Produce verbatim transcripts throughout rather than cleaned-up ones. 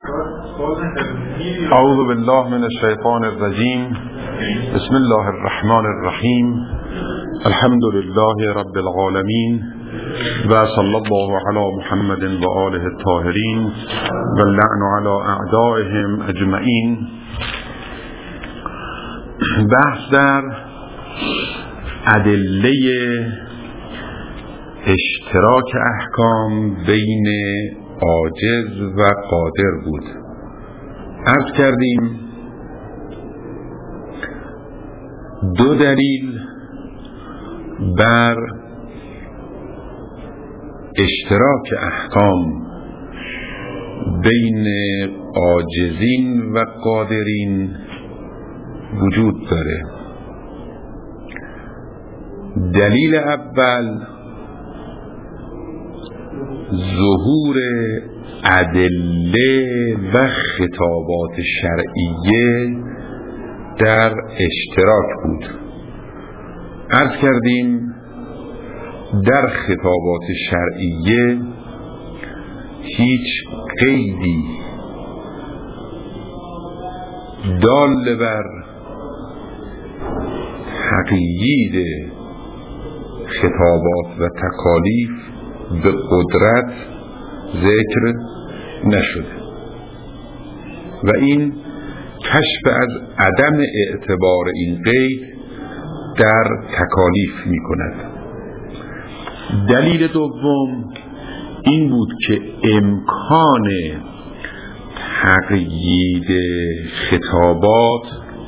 اعوذ بالله من الشیطان الرجیم. بسم الله الرحمن الرحیم. الحمد لله رب العالمین و صلی الله علی محمد و آله الطاهرین و اللعن علی اعدائهم اجمعین. بحث در ادله اشتراک احکام بین عاجز و قادر بود. عرض کردیم دو دلیل بر اشتراک احکام بین عاجزین و قادرین وجود داره. دلیل اول ظهور ادله و خطابات شرعیه در اشتراک بود. عرض کردیم در خطابات شرعیه هیچ قیدی دال بر تقیید خطابات و تکالیف به قدرت ذکر نشده و این کشف از عدم اعتبار این قید در تکالیف می کند. دلیل دوم این بود که امکان تقیید خطابات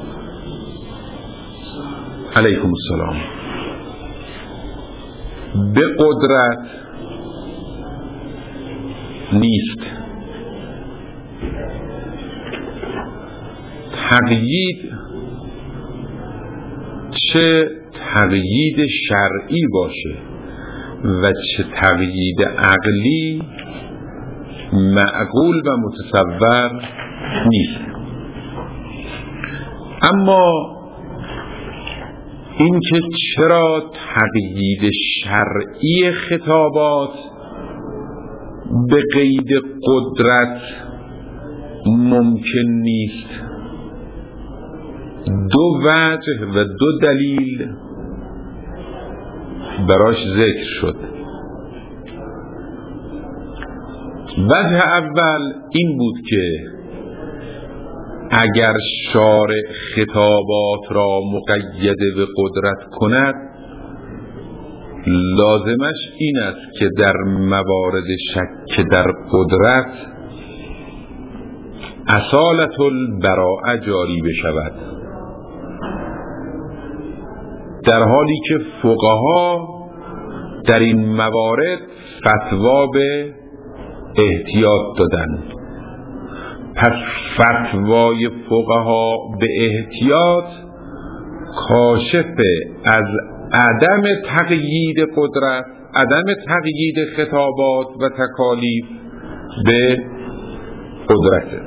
علیکم السلام به قدرت نیست. تقیید چه تقیید شرعی باشه و چه تقیید عقلی معقول و متصور نیست. اما این که چرا تقیید شرعی خطابات به قید قدرت ممکن نیست، دو وجه و دو دلیل براش ذکر شد. وجه اول این بود که اگر شارع خطابات را مقید به قدرت کند لازمش این است که در موارد شک در قدرت اصالت البراءه جاری بشود، در حالی که فقها در این موارد فتوا به احتیاط دادند. پس فتوای فقها به احتیاط کاشف از عدم تقیید قدرت، عدم تقیید خطابات و تکالیف به قدرت.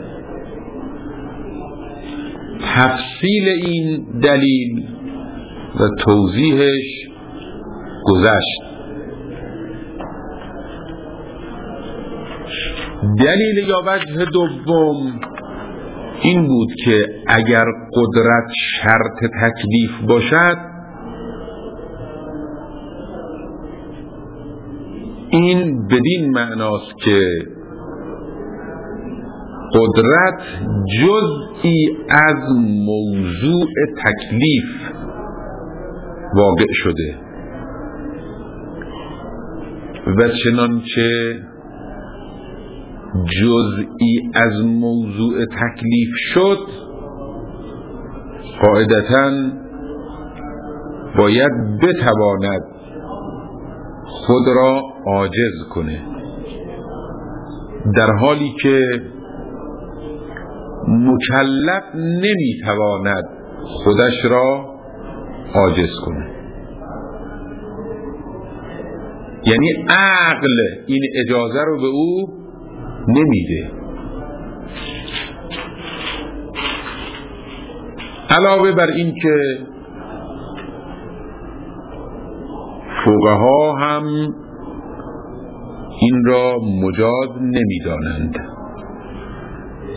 تفصیل این دلیل و توضیحش گذشت. دلیل یا وجه دوم این بود که اگر قدرت شرط تکلیف باشد این بدین معناست که قدرت جزئی از موضوع تکلیف واقع شده و چنانچه جزئی از موضوع تکلیف شد قاعدتاً باید بتواند خود را عاجز کنه، در حالی که مکلف نمیتواند خودش را عاجز کنه. یعنی عقل این اجازه رو به او نمیده. علاوه بر این که فقها هم این را مجاز نمیدانند.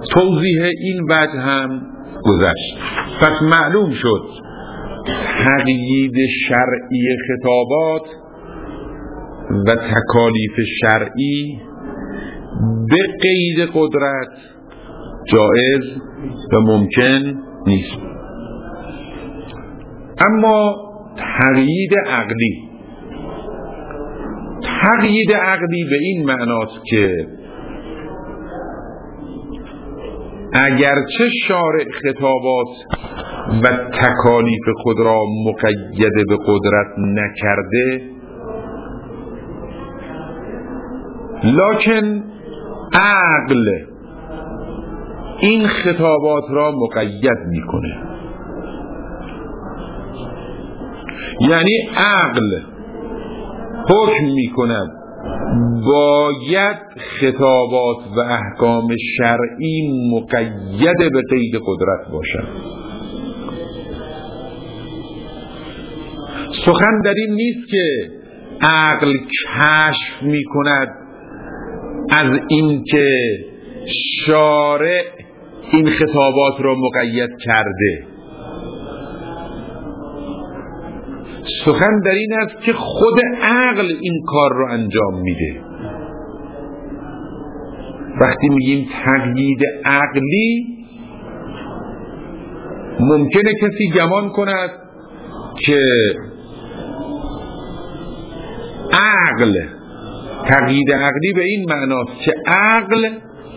توضیح این وجه هم گذشت. پس معلوم شد تقیید شرعی خطابات و تکالیف شرعی به قید قدرت جائز و ممکن نیست. اما تقیید عقلی تقیید عقلی به این معناست که اگرچه شارع خطابات و تکالیف خود را مقید به قدرت نکرده، لکن عقل این خطابات را مقید میکنه. یعنی عقل حکم میکند باید خطابات و احکام شرعی مقید به قید قدرت باشد. سخن در این نیست که عقل کشف میکند از این که شارع این خطابات را مقید کرده. سخن در این است که خود عقل این کار را انجام میده. وقتی میگیم تقیید عقلی، ممکنه کسی گمان کند که عقل تقیید عقلی به این معناست که عقل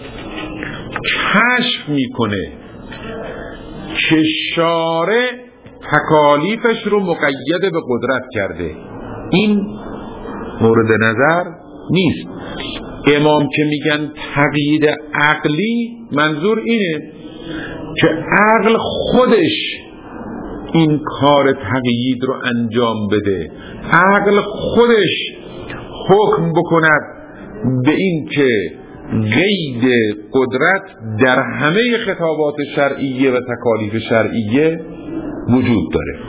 کشف میکنه که شارع تکالیفش رو مقید به قدرت کرده. این مورد نظر نیست. امام که میگن تقیید عقلی، منظور اینه که عقل خودش این کار تقیید رو انجام بده. عقل خودش حکم بکند به این که قید قدرت در همه خطابات شرعیه و تکالیف شرعیه وجود داره.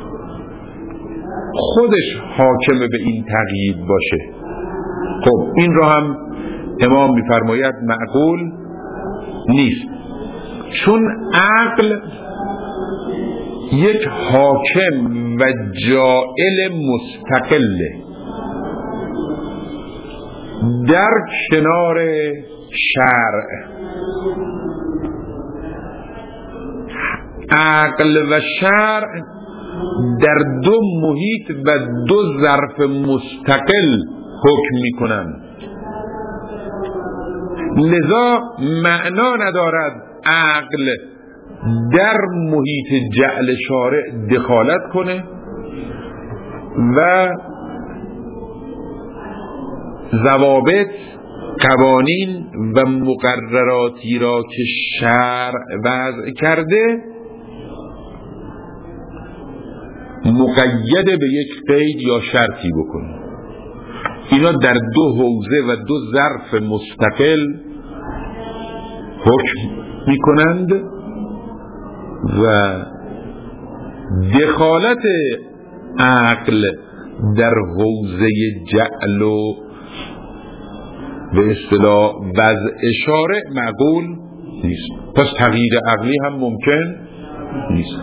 خودش حاکم به این تقیید باشه. خب این را هم امام میفرماید معقول نیست، چون عقل یک حاکم و جائل مستقله در کنار شرع. عقل و شرع در دو محیط و دو ظرف مستقل حکم می کنند. لذا معنا ندارد عقل در محیط جعل شارع دخالت کنه و ضوابط، قوانین و مقرراتی را که شرع وضع کرده مقید به یک قید یا شرطی بکنه. اینا در دو حوزه و دو ظرف مستقل حکم میکنند و دخالت عقل در حوزه جعل و به اصطلاح وضع شارع معقول نیست. پس تغییر عقلی هم ممکن نیست.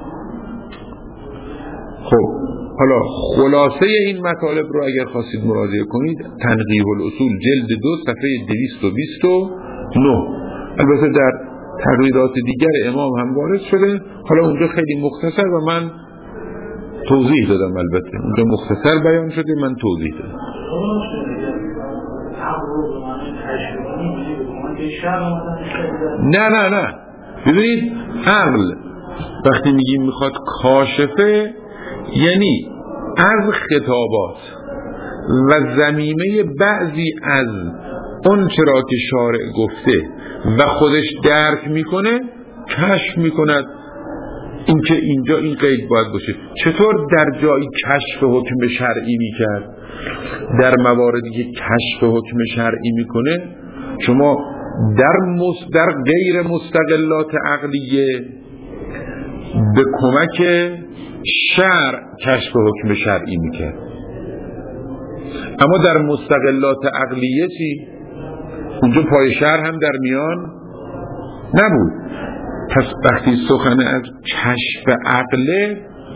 خب حالا خلاصه این مطالب رو اگر خواستید مراجعه کنید، تنقیح الاصول جلد دو صفحه دویست و بیست و نه. البته در تغییرات دیگر امام هم وارد شده. حالا اونجا خیلی مختصر و من توضیح دادم. البته اونجا مختصر بیان شده، من توضیح دادم. نه نه نه ببینید، عقل وقتی میگیم میخواد کاشفه، یعنی از خطابات و زمینه بعضی از اون چرا که شارع گفته و خودش درک میکنه کشف میکند اینکه اینجا این قید باید باشه. چطور در جایی کشف حکم شرعی میکرد؟ در مواردی که کشف حکم شرعی میکنه شما در مس در غیر مستقلات عقلیه به کمک شرع کشف حکم شرعی میکرد، اما در مستقلات عقلیه چی؟ اونجا پای شرع هم در میان نبود. پس وقتی سخن از کشف عقله،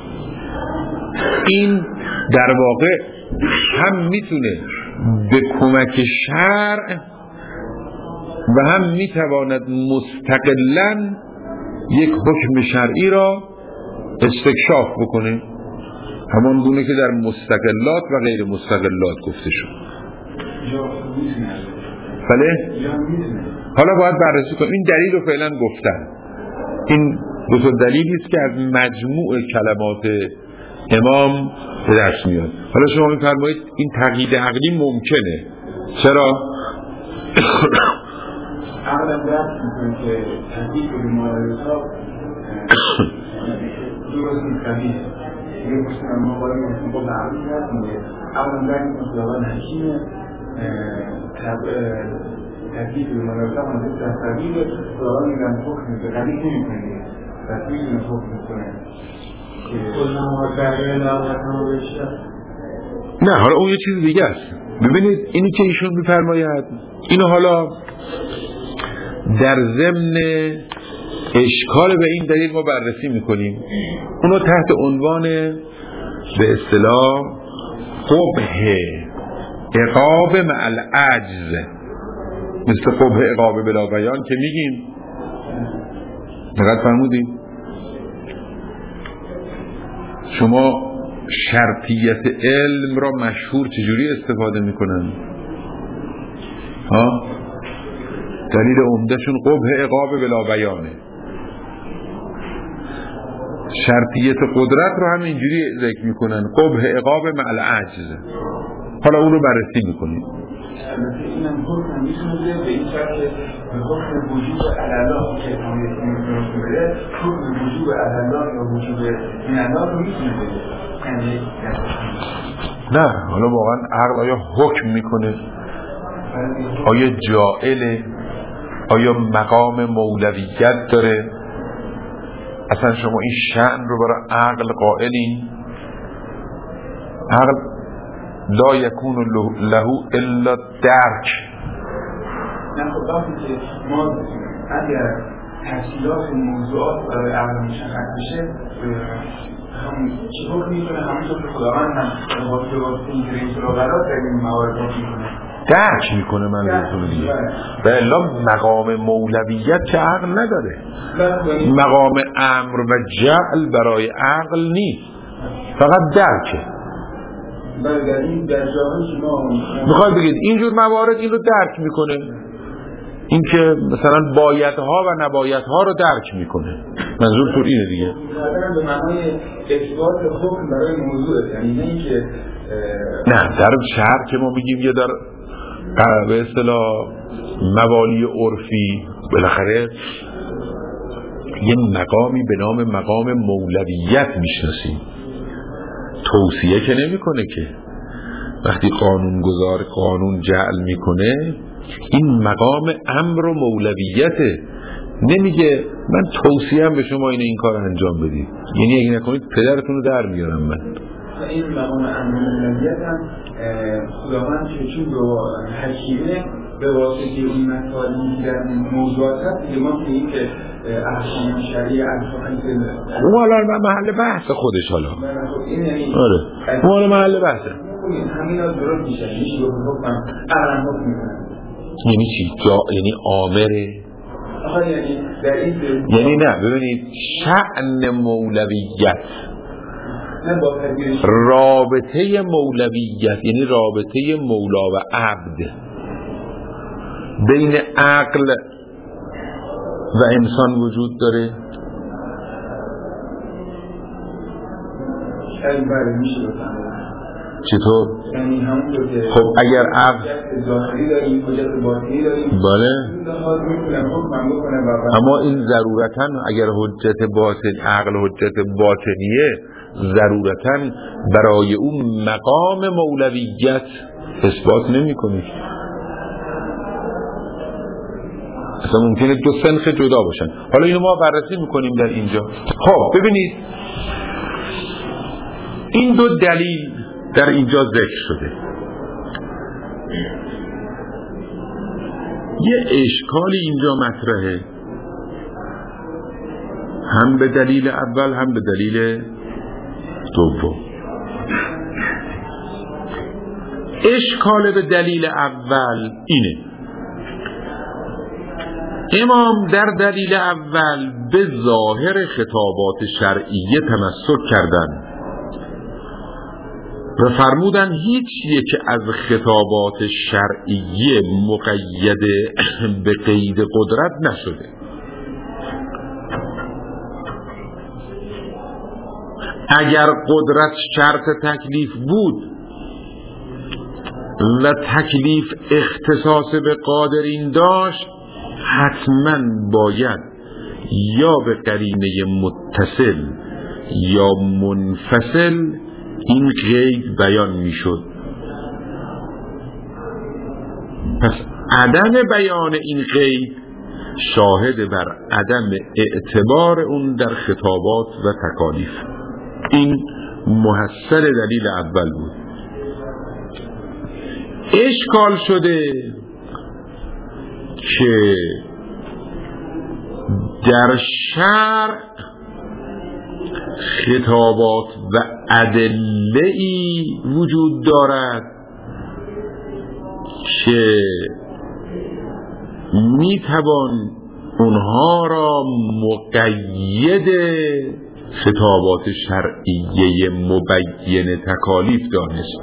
این در واقع هم میتونه به کمک شرع و هم میتواند مستقلاً یک حکم شرعی را استکشاف بکنه، همان گونه که در مستقلات و غیر مستقلات گفته شد. بله؟ حالا باید بررسی کنیم. این دلیل رو فعلا گفتن. این دو تا دلیلی است که از مجموع کلمات امام به دست میاد. حالا شما میفرمایید این تقیید عقلی ممکنه. چرا؟ اولا درست میکنه که تحقیق به مالایتا درست نیستنیه. یه باشتن ما باید میگفتیم با عقلی هست میگه اولا درست میکنه که آقا نحکیمه تحقیق به مالایتا منطقه تحقیقه آقا میگم حکم به قلیل نمی کنه تحقیق به حکم میکنه نه. حالا اون یه چیز دیگه است. ببینید اینی که ایشون میفرماید اینو حالا در ضمن اشکال به این دلیل ما بررسی میکنیم. اونو تحت عنوان به اصطلاح قبح عقاب مع العجز، مثل قبح عقاب بلا بیان که میگیم. دقت فرمودید؟ شما شرطیت علم را مشهور چجوری استفاده میکنن؟ ها؟ دلیل عمدهشون قبح عقاب بلا بیانه. شرطیت قدرت رو هم اینجوری ذکر میکنن، قبح عقاب مع العجز. حالا اون رو بررسی میکنیم. این هم حکم میتونه به این شرط به حکم وجوب علالله که میتونه بده، حکم وجوب علالله یا وجوب علالله رو میتونه بده. نه، حالا واقعا عقل آیا حکم میکنه؟ آیا جائله؟ آیا مقام مولویت داره؟ اصلا شما این شأن رو برای عقل قائلین؟ عقل لا یکون له الا درک. نه خب وقتی که ما اگر تفصیلات موضوعات برای عقل مشخص بشه، هم چی حکم میکنه؟ همونطور که خداوند هم به واسطه این که این قرار در این موارد حکم میکنه، درک میکنه. من بهتون دیگه به الا مقام مولویت که عقل نداره. مقام امر و جعل برای عقل نیست، فقط درکه. در این در جاهای شما میخوای بگید اینجور موارد این رو درک میکنه، این که مثلا بایدها و نبایدها رو درک میکنه. منظور تو اینه دیگه. به معنای اثبات حکم برای موضوع، یعنی نه اینکه نه در شرط که ما بگیم یه در به اصطلاح موالی عرفی بالاخره یه مقامی به نام مقام مولویت میشناسیم. توصیه که نمی کنه که وقتی قانون گذار قانون جعل میکنه این مقام امر و مولویته. نمیگه من توصیهم به شما اینو این کار انجام بدید، یعنی اگه نکنید پدرتون رو در میارم من. این مقام امر و مولویت هم خداوند که چون به حکیمه به واسطه این مطالبی در موضوعات هست دیگه ما که این که احکام شرعی احکام که اون حالا محل بحث خودش حالا آره اون حالا محل بحثه. همین ها درست میشه میشه به حکم اقلا حکم میکنن. یعنی چی؟ جا... یعنی آمره؟ آها یعنی در این یعنی نه ببینید شأن مولویت، رابطه مولویت یعنی رابطه مولا و عبد بین عقل و انسان وجود داره. چطور؟ یعنی همونطور که خب اگر عقل ظاهری داریم حجت باطنی داریم بله، اما اما این ضرورتاً اگر حجت باطن عقل حجت باطنیه ضرورتاً برای اون مقام مولویت اثبات نمی کنی. اصلا ممکنه دو سنخ جدا باشن. حالا اینو ما بررسی میکنیم در اینجا. خب ببینید این دو دلیل در اینجا ذکر شده. یه اشکالی اینجا مطرحه هم به دلیل اول هم به دلیل دوم. اشکال به دلیل اول اینه: امام در دلیل اول به ظاهر خطابات شرعیه تمسک کردند و فرمودن هیچ یک از خطابات شرعیه مقید به قید قدرت نشده. اگر قدرت شرط تکلیف بود و تکلیف اختصاص به قادرین داشت، حتما باید یا به قرینه متصل یا منفصل این قید بیان می شد. پس عدم بیان این قید شاهد بر عدم اعتبار اون در خطابات و تکالیف. این محصل دلیل اول بود. اشکال شده که در شرع خطابات و ادله‌ای وجود دارد که میتوان اونها را مقید خطابات شرعیه مبین تکالیف دانست.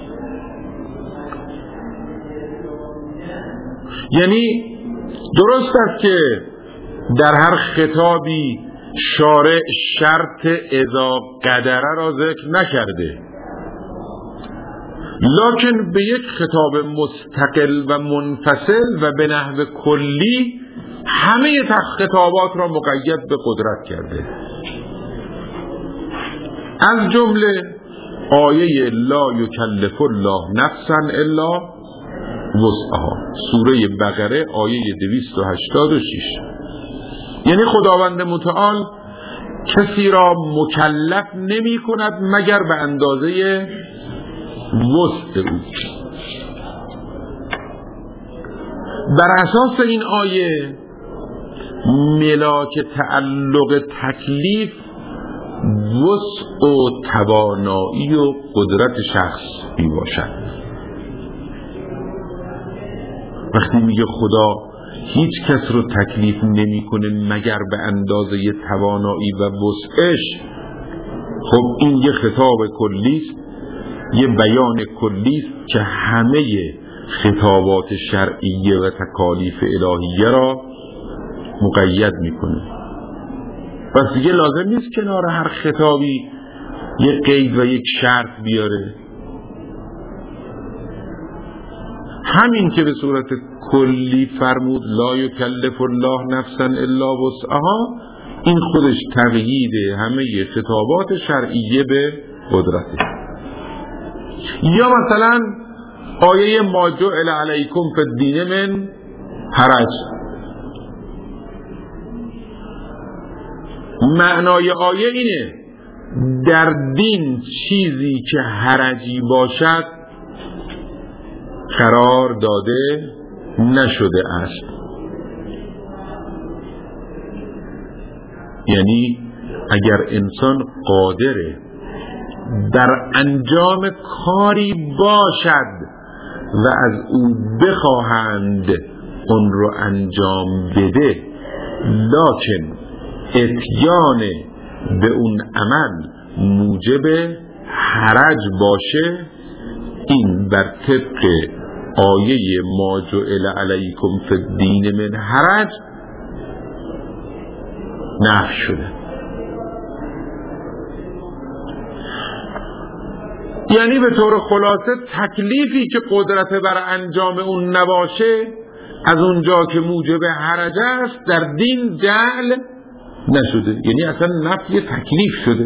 یعنی درست است که در هر خطابی شارع شرط اذا قدره را ذکر نکرده، لکن به یک خطاب مستقل و منفصل و به نحو کلی همه خطابات را مقید به قدرت کرده. از جمله آیه لا یکلف الله نفسا الا وسعها، سوره بقره آیه دویست و هشتاد و شش. یعنی خداوند متعال کسی را مکلف نمی کند مگر به اندازه وسع او. بر اساس این آیه ملاک تعلق تکلیف وسع و توانایی و قدرت شخص می باشد. وقتی میگه خدا هیچ کس رو تکلیف نمی کنه مگر به اندازه توانایی و وسعش، خب این یه خطاب کلیست، یه بیان کلیست که همه خطابات شرعیه و تکالیف الهیه را مقید میکنه. پس دیگه لازم نیست کنار هر خطابی یک قید و یک شرط بیاره. همین که به صورت کلی فرمود لا یکلف الله نفسا الا وسعها، این خودش تقیید همه خطابات شرعیه به قدرته. یا مثلا آیه ما جعل علیکم فی الدین من حرج، معنای آیه اینه در دین چیزی که حرجی باشد قرار داده نشده است. یعنی اگر انسان قادره در انجام کاری باشد و از او بخواهند اون رو انجام بده، لکن اتیان به اون عمل موجب حرج باشه، این بر طبق آیه ما جعل علیکم فی الدین من حرج نفی شده. یعنی به طور خلاصه تکلیفی که قدرت بر انجام اون نباشه، از اونجا که موجب حرج است در دین جعل نشده، یعنی اصلا نفی تکلیف شده.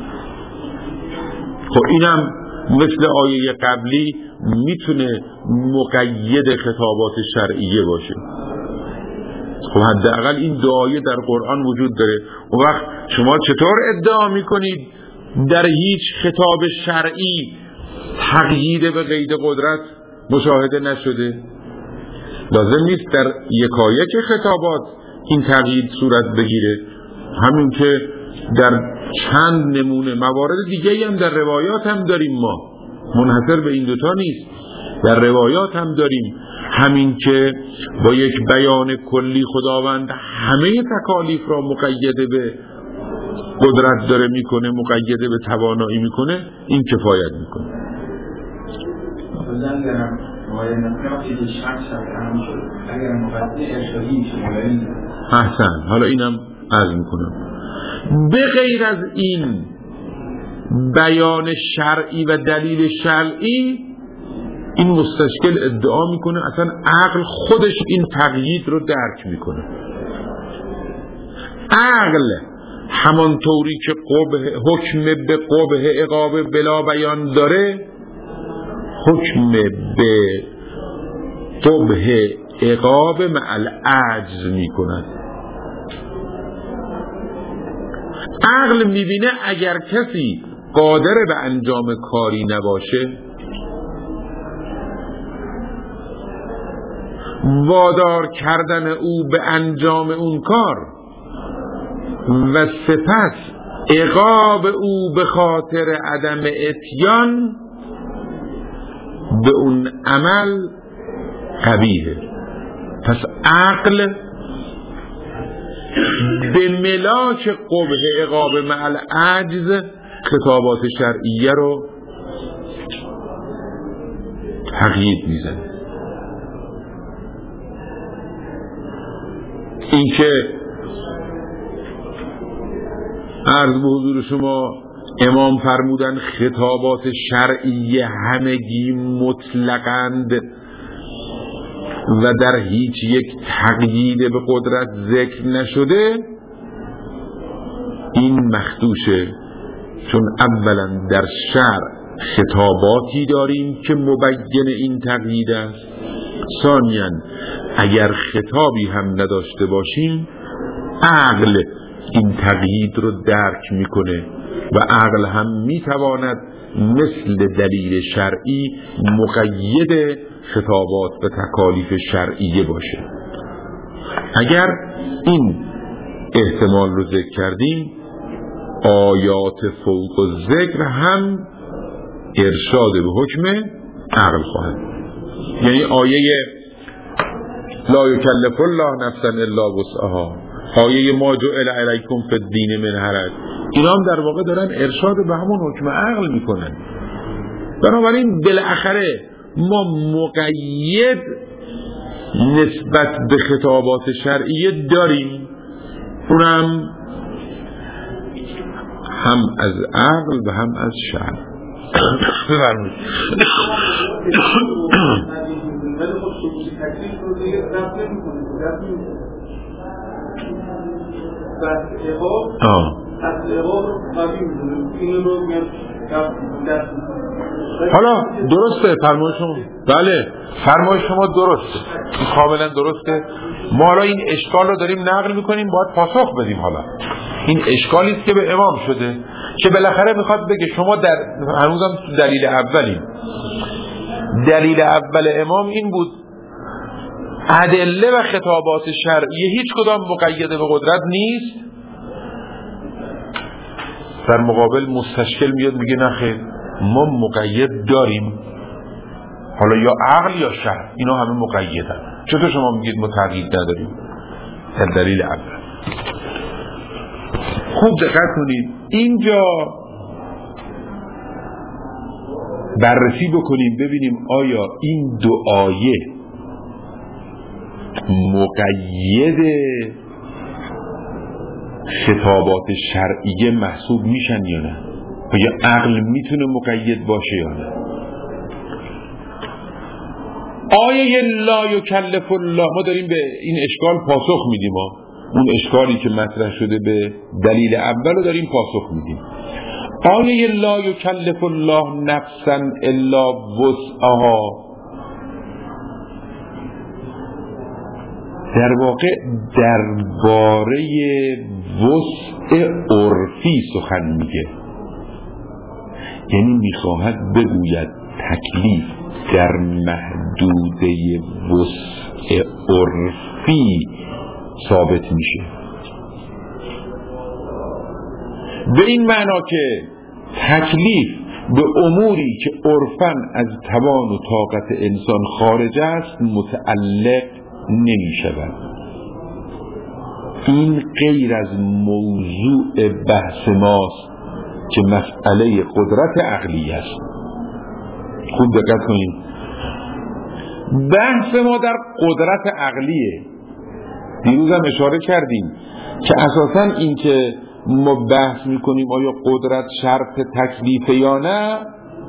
خب اینم مثل آیه قبلی میتونه مقید خطابات شرعیه باشه. خب حداقل این دو آیه در قرآن وجود داره. اون وقت شما چطور ادعا میکنید در هیچ خطاب شرعی تقیید به قید قدرت مشاهده نشده؟ لازم نیست در یکایک خطابات این تقیید صورت بگیره. همین که در چند نمونه موارد دیگه هم در روایات هم داریم، ما منحصر به این دوتا نیست، در روایات هم داریم، همین که با یک بیان کلی خداوند همه تکالیف را مقید به قدرت داره میکنه، مقید به توانایی میکنه، این کفایت میکنه. احسن، حالا اینم عرض میکنم. به غیر از این بیان شرعی و دلیل شرعی، این مستشکل ادعا میکنه اصلا عقل خودش این تقیید رو درک میکنه. عقل همانطوری که قبح حکم به قبح عقاب بلا بیان داره، حکم به قبح عقاب مع العجز میکند. عقل میبینه اگر کسی قادر به انجام کاری نباشه، وادار کردن او به انجام اون کار و سپس عقاب او به خاطر عدم اتیان به اون عمل قبیحه. پس عقل به ملاک قبح عقاب مع العجز خطابات شرعیه رو تقیید میزنه. این که عرض به حضور شما امام فرمودن خطابات شرعیه همگی مطلقند و در هیچ یک تقیید به قدرت ذکر نشده، این مخدوشه، چون اولا در شرع خطاباتی داریم که مبین این تقیید است، ثانیاً اگر خطابی هم نداشته باشیم عقل این تقیید رو درک میکنه و عقل هم میتواند مثل دلیل شرعی مقید خطابات به تکالیف شرعیه باشه. اگر این احتمال رو ذکر کردیم، آیات فوق الذکر هم ارشاد به حکم عقل خواهد. یعنی آیه لا یکلف الله نفسا الا وسعها، آیه ما جعل علیکم فی الدین من حرج، اینا هم در واقع دارن ارشاد به همون حکم عقل میکنن. بنابراین بالاخره ما مقید نسبت به خطابات شرعیه داریم، اونم هم از عقل و هم از شرع. بفرمایید. حالا درسته فرمای شما، بله فرمای شما درسته، کاملا درسته. ما حالا این اشکال رو داریم نقل میکنیم، باید پاسخ بدیم. حالا این اشکالی است که به امام شده که بالاخره میخواد بگه شما در هنوزم دلیل اولیم. دلیل اول امام این بود ادله و خطابات شرعیه هیچ کدام مقید به قدرت نیست. در مقابل مستشکل میاد میگه نه خیر، ما مقید داریم، حالا یا عقل یا شرع، اینا همه مقیدن. چطور شما میگید ما تقیید نداریم؟ در دلیل اول. خوب دقت کنید، اینجا بررسی بکنیم ببینیم آیا این دو آیه مقید خطابات شرعیه محسوب میشن یا نه؟ یا عقل میتونه مقید باشه یا نه؟ آیه لا یکلف الله، ما داریم به این اشکال پاسخ میدیم. ما اون اشکالی که مطرح شده به دلیل اول رو داریم پاسخ میدیم. آیه لا یکلف الله نفسا الا وسعها در واقع درباره وسع عرفی سخن میگه، یعنی میخواهد بگوید تکلیف در محدوده وسع عرفی ثابت میشه. به این معنا که تکلیف به اموری که عرفاً از توان و طاقت انسان خارج است متعلق نمی شود. این غیر از موضوع بحث ماست که مسئله قدرت عقلی است. خوب دقت کنید، بحث ما در قدرت عقلیه. دیروز هم اشاره کردیم که اساساً این که ما بحث میکنیم آیا قدرت شرط تکلیفه یا نه،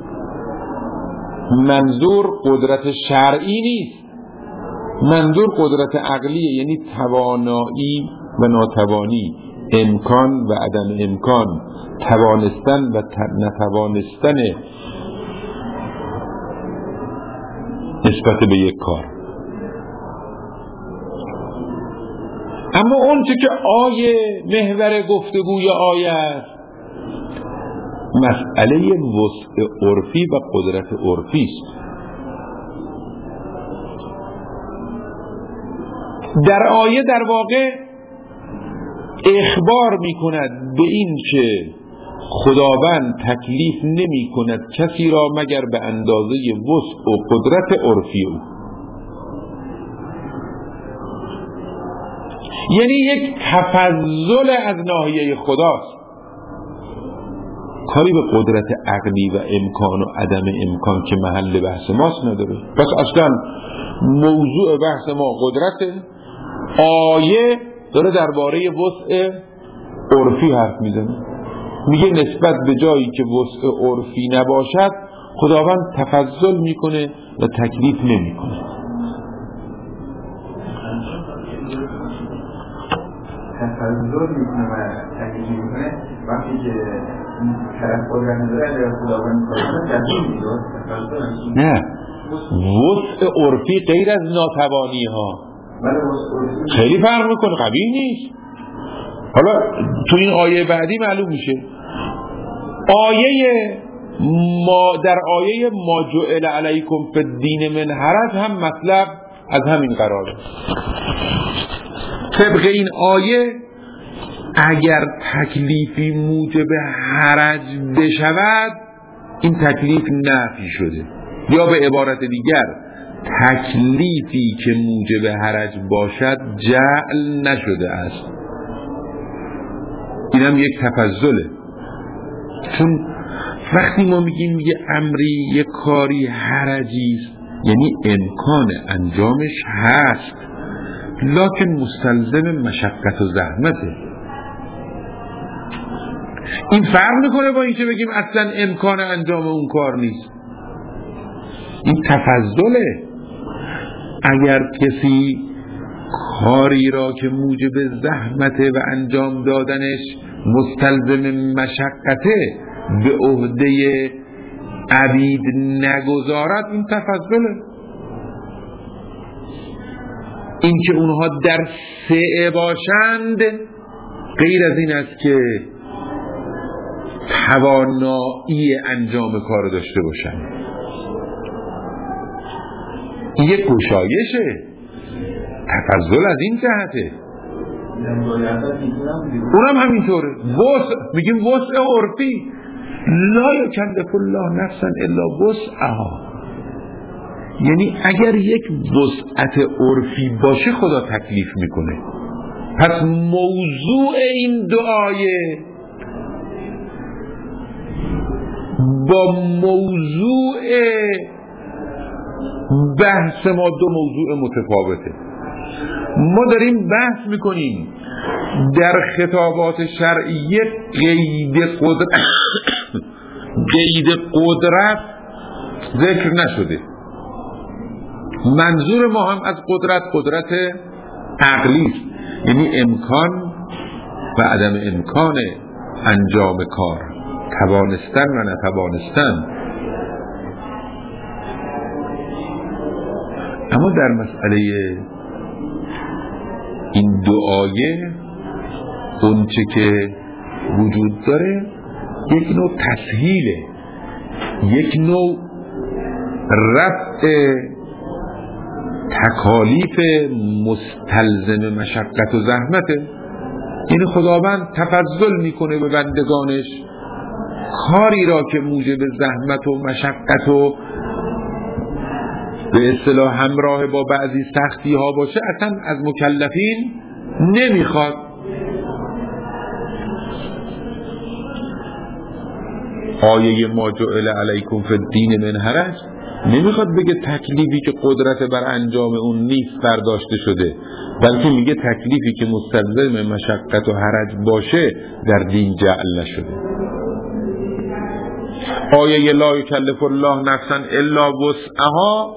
منظور قدرت شرعی نیست، منظور قدرت عقلیه، یعنی توانایی و ناتوانی، امکان و عدم امکان، توانستن و نتوانستن نسبت به یک کار. اما اون چه که آیه محور گفتگوی آیه است مسئله وسع عرفی و قدرت عرفی است. در آیه در واقع اخبار می کند به این که خداوند تکلیف نمی کند کسی را مگر به اندازه وسع و قدرت عرفی او. یعنی یک تفضل از ناحیه خداست، کاری به قدرت عقلی و امکان و عدم امکان که محل بحث ماست نداره. پس اصلا موضوع بحث ما قدرته. آیه داره درباره وسع عرفی حرف میزنه، میگه نسبت به جایی که وسع عرفی نباشد خداوند تفضل میکنه و تکلیف نمیکنه. تفضل میکنه و تکلیف میکنه وقتی که طرف قدرت نداره اگر خداوند کار کنه. نه، وسع عرفی غیر از ناتوانی ها، خیلی فرق میکنه، قبیح نیست. حالا تو این آیه بعدی معلوم میشه. آیه ما در آیه ما جعل علیکم فی الدین من حرج هم مطلب از همین قراره. طبق این آیه اگر تکلیفی موجب حرج بشود این تکلیف نفی شده، یا به عبارت دیگر تکلیفی که موجب حرج باشد جعل نشده است. اینم یک تفضله، چون وقتی ما میگیم یه امری یه کاری حرجی است یعنی امکان انجامش هست لکن مستلزم مشقت و زحمته. این فرق میکنه با این که بگیم اصلا امکان انجام اون کار نیست. این تفضله. اگر کسی کاری را که موجب زحمت و انجام دادنش مستلزم مشقته به عهده عبید نگذارد این تفضله. این که اونها در سعه باشند غیر از این است که توانایی انجام کار داشته باشند. این یک گشایشه، تفضل از این جهته. اونم همینطوره. وسع میگیم وسع عرفی، لا یکلف الله نفسا الا وسعها، یعنی اگر یک وسعت عرفی باشه خدا تکلیف میکنه. پس موضوع این دعایه با موضوع بحث ما دو موضوع متفاوته. ما داریم بحث میکنیم در خطابات شرعیه قید قدرت قید قدرت ذکر نشده. منظور ما هم از قدرت قدرت عقلی است، یعنی امکان و عدم امکان انجام کار، توانستن و نتوانستن. اما در مسئله این دو آیه اون چه که وجود داره یک نوع تسهیله، یک نوع رفع تکالیف مستلزم مشقت و زحمته. یعنی خداوند تفضل میکنه به بندگانش، کاری را که موجب زحمت و مشقت و به اصطلاح همراه با بعضی سختی ها باشه اصلا از مکلفین نمیخواد. آیه ما جعل علیکم فی الدین من حرج نمیخواد بگه تکلیفی که قدرت بر انجام اون نیست برداشته شده، بلکه میگه تکلیفی که مستلزم مشقت و حرج باشه در دین جعل نشده. آیه لا یکلف الله نفسا الا وسعها،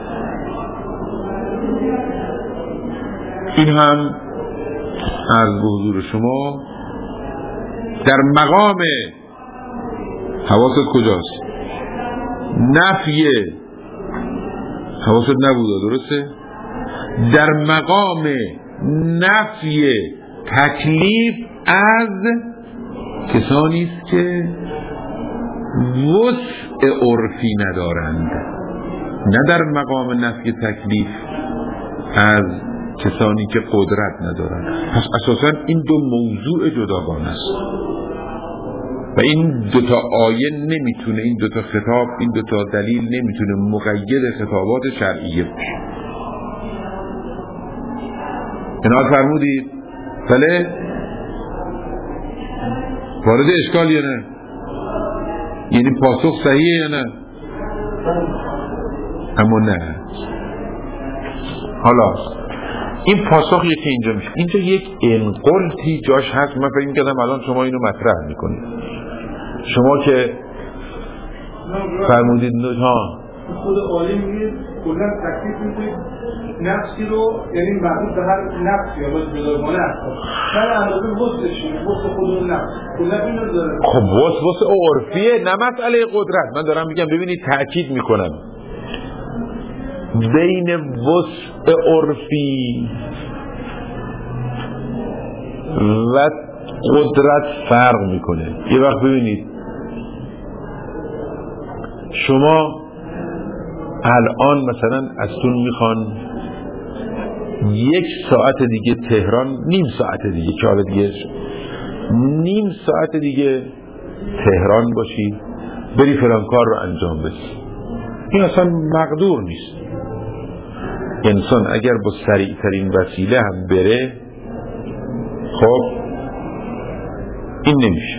این هم از حضور شما در مقام حواست کجاست؟ نفی حواست نبوده، درسته؟ در مقام نفی تکلیف از کسانی است که وسع عرفی ندارند، نه در مقام نفی تکلیف از کسانی که قدرت ندارند. پس اساساً این دو موضوع جداگانه است و این دوتا آیه نمیتونه، این دوتا خطاب، این دوتا دلیل نمیتونه مقید خطابات شرعیه باشه. عنایت فرمودید؟ بله؟ وارد اشکال یا نه؟ یعنی پاسخ صحیحه یا نه؟ اما نه. حالا این پاسخ یکی اینجا میشه، اینجا یک انقلتی جاش هست. من فکر می‌کردم الان شما اینو مطرح میکنید، شما که فرمودید ها خود عالی میگه کلا تکلیف میکنید نفسی رو، یعنی مربوط به هر نفسی یا باید جداگانه است، نه اندازه وسعش، وسع خود اون نفس کلا اینو داره. خب وسع وسع عرفیه، نه مسئله قدرت. من دارم میگم ببینید تأکید میکنم بین وسع عرفی و قدرت فرق میکنه. یه وقت ببینید شما الان مثلا از تون میخوان یک ساعت دیگه تهران، نیم ساعت دیگه که حالا دیگه نیم ساعت دیگه تهران باشی، بری فلان کار رو انجام بدی. این اصلا مقدور نیست. انسان اگر با سریع ترین وسیله هم بره، خب این نمیشه.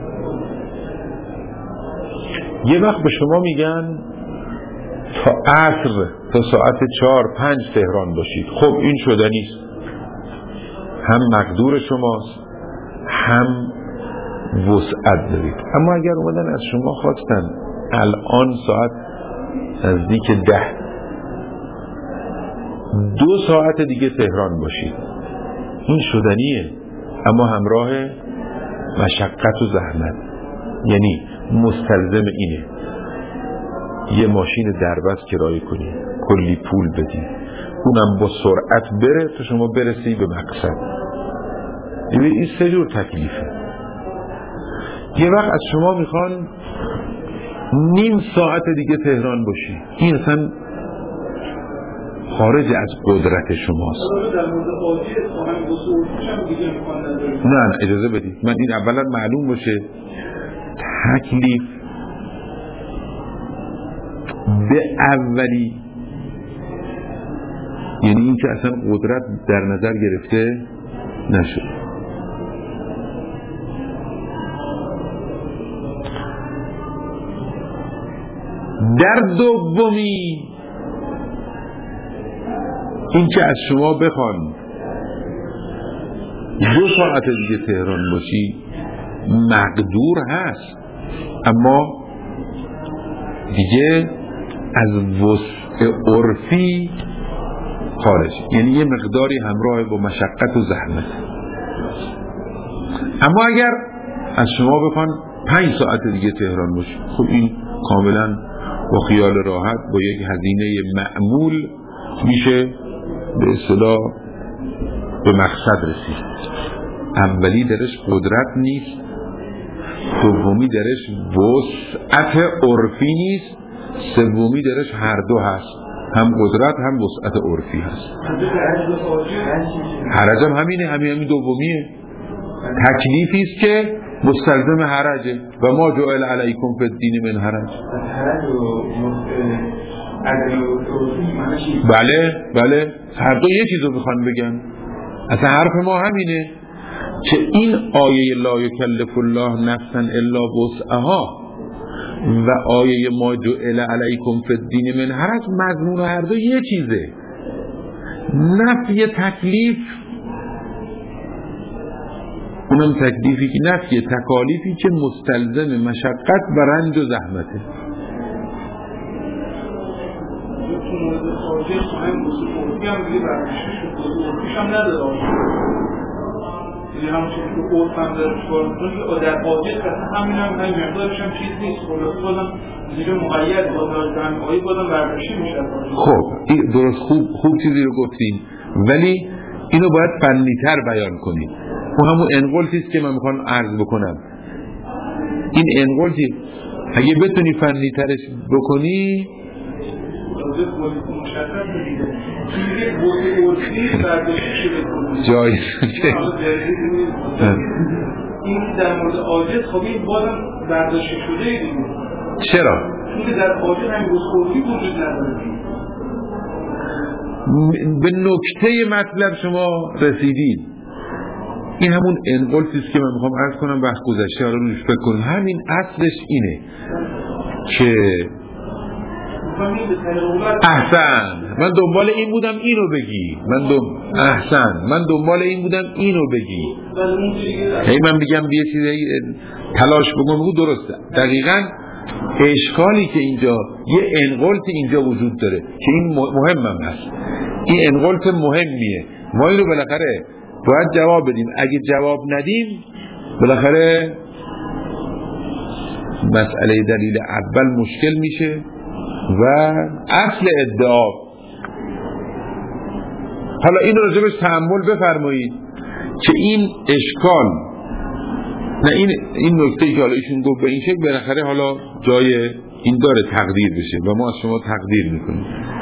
یه وقت به شما میگن تا عصر تا ساعت چهار پنج تهران باشید. خب این شدنی است، هم مقدور شماست هم وسعت دارید. اما اگر اومدن از شما خواستن الان ساعت نزدیک ده، دو ساعت دیگه تهران باشید، این شدنیه، اما همراه مشقت و زحمت. یعنی مستلزم اینه یه ماشین دربست کرایه کنی، کلی پول بدی، اونم با سرعت بره تا شما برسی به مقصد. این سه جور تکلیفه. یه وقت از شما میخوان نیم ساعت دیگه تهران باشی، این اصلا خارج از قدرت شماست. نه نه اجازه بدید من این اولا معلوم باشه تکلیف به اولی، یعنی این که اصلا قدرت در نظر گرفته نشد. در دومی این که از شما بخوان دو ساعت دیگه تهران باشی مقدور هست، اما دیگه از وسع عرفی خارج، یعنی یه مقداری همراه با مشقت و زحمت. اما اگر از شما بخوان پنج ساعت دیگه تهران باشی، خب این کاملا با خیال راحت با یک هزینه معمول میشه به اصطلاح به مقصد رسید. اولی درش قدرت نیست، دومی درش وسعت عرفی نیست، سومی درش هر دو هست، هم قدرت هم وسعت عرفی هست. حرج هم همینه، همین همین دومیه. تکلیفی است که مستلزم حرجه و ما جعل علیکم فی الدین من حرج. بله بله هر دو یه چیزو میخوان بگن. اصلا حرف ما همینه که این آیه لا یکلف الله نفسا الا وسعها و آیه ما جعل علیکم فی الدین من حرج مضمون هر دو یه چیزه. نفی تکلیف، اونم تکلیفی که نفی تکالیفی که مستلزم مشقت و رنج و زحمته. یعنی همونچه که قرص هم داره چون در قاضی قصد همین هم همین مقدارش هم چیز نیست خلاص بازم زیر مقید بازم زمینهایی بازم برداشتی میشه. خب درست خوب خوب چیزی رو گفتین، ولی اینو باید فنی‌تر بیان کنید. اون همون انقلتیست که من میخوام عرض بکنم. این انقلتی اگه بتونی فنی‌ترش بکنی جای این در مورد عاجز خب این بازم برداشته شده دیگه. چرا؟ چون در عاجز هم گسخوری وجود نداره. به نکته مطلب شما رسیدید. این همون انقلتی است که من میخوام عرض کنم وقت گذشته حالا روش فکر کنیم. همین اصلش اینه که احسن من دنبال این بودم اینو بگی من دم... احسن من دنبال این بودم اینو بگی هی من بگم یه چیزی تلاش بکنم بگو درسته. دقیقاً اشکالی که اینجا یه انقلت اینجا وجود داره که این مهم هم هست. این انقلت مهمیه، ما اینو بالاخره باید جواب بدیم. اگه جواب ندیم بالاخره مسئله دلیل اول مشکل میشه و اصل ادعا. حالا این راجبش تأمل بفرمایید که این اشکال نه این این نکته که حالا ایشون گفت به این شکل بالاخره حالا جای این داره تقدیر بشه و ما از شما تقدیر میکنیم.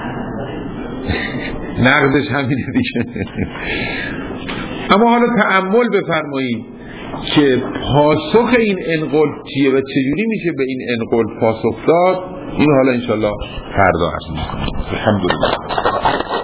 نقدش همینه دیگه. اما حالا تأمل بفرمایید که پاسخ این انقلب چیه و چجوری میشه به این انقلب پاسخ داد. این حالا انشالله فردا عرض میکنم. الحمدلله.